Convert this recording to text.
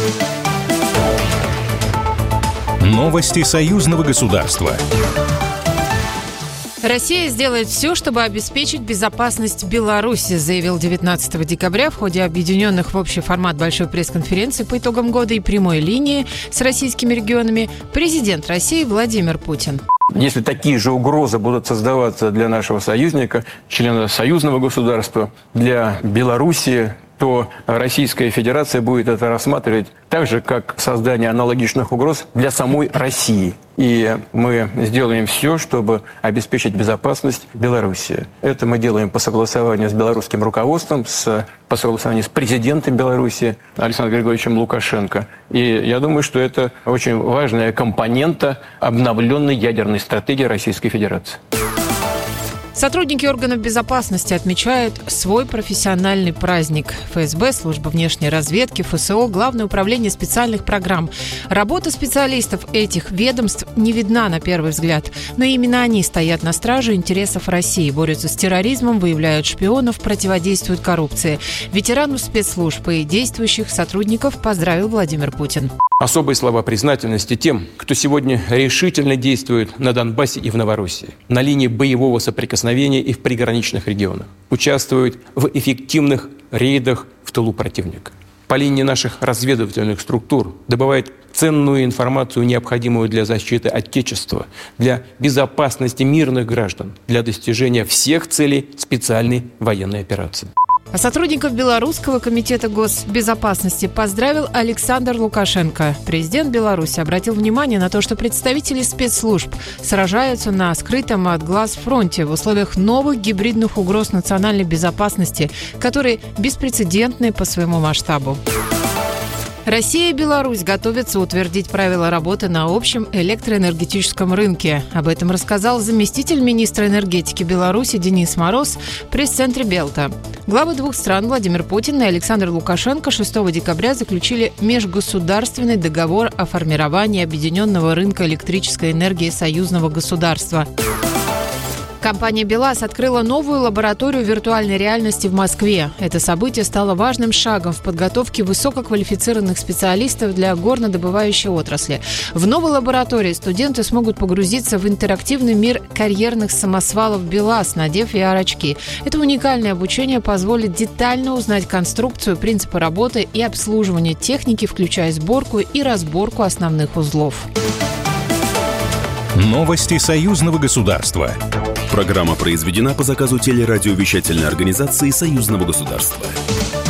Новости союзного государства. Россия сделает все, чтобы обеспечить безопасность Беларуси, заявил 19 декабря в ходе объединенных в общий формат большой пресс-конференции по итогам года и прямой линии с российскими регионами президент России Владимир Путин. Если такие же угрозы будут создаваться для нашего союзника, члена союзного государства, для Белоруссии, то Российская Федерация будет это рассматривать так же, как создание аналогичных угроз для самой России. И мы сделаем все, чтобы обеспечить безопасность Беларуси. Это мы делаем по согласованию с белорусским руководством, по согласованию с президентом Беларуси Александром Григорьевичем Лукашенко. И я думаю, что это очень важная компонента обновленной ядерной стратегии Российской Федерации. Сотрудники органов безопасности отмечают свой профессиональный праздник. ФСБ, Служба внешней разведки, ФСО, Главное управление специальных программ. Работа специалистов этих ведомств не видна на первый взгляд, но именно они стоят на страже интересов России, борются с терроризмом, выявляют шпионов, противодействуют коррупции. Ветеранов спецслужб и действующих сотрудников поздравил Владимир Путин. Особые слова признательности тем, кто сегодня решительно действует на Донбассе и в Новороссии, на линии боевого соприкосновения и в приграничных регионах, участвует в эффективных рейдах в тылу противника. По линии наших разведывательных структур добывает ценную информацию, необходимую для защиты Отечества, для безопасности мирных граждан, для достижения всех целей специальной военной операции. А сотрудников Белорусского комитета госбезопасности поздравил Александр Лукашенко. Президент Беларуси обратил внимание на то, что представители спецслужб сражаются на скрытом от глаз фронте в условиях новых гибридных угроз национальной безопасности, которые беспрецедентны по своему масштабу. Россия и Беларусь готовятся утвердить правила работы на общем электроэнергетическом рынке. Об этом рассказал заместитель министра энергетики Беларуси Денис Мороз в пресс-центре Белта. Главы двух стран Владимир Путин и Александр Лукашенко 6 декабря заключили межгосударственный договор о формировании объединенного рынка электрической энергии союзного государства. Компания «БелАЗ» открыла новую лабораторию виртуальной реальности в Москве. Это событие стало важным шагом в подготовке высококвалифицированных специалистов для горнодобывающей отрасли. В новой лаборатории студенты смогут погрузиться в интерактивный мир карьерных самосвалов «БелАЗ», надев VR-очки. Это уникальное обучение позволит детально узнать конструкцию, принципы работы и обслуживания техники, включая сборку и разборку основных узлов. Новости союзного государства. Программа произведена по заказу телерадиовещательной организации Союзного государства.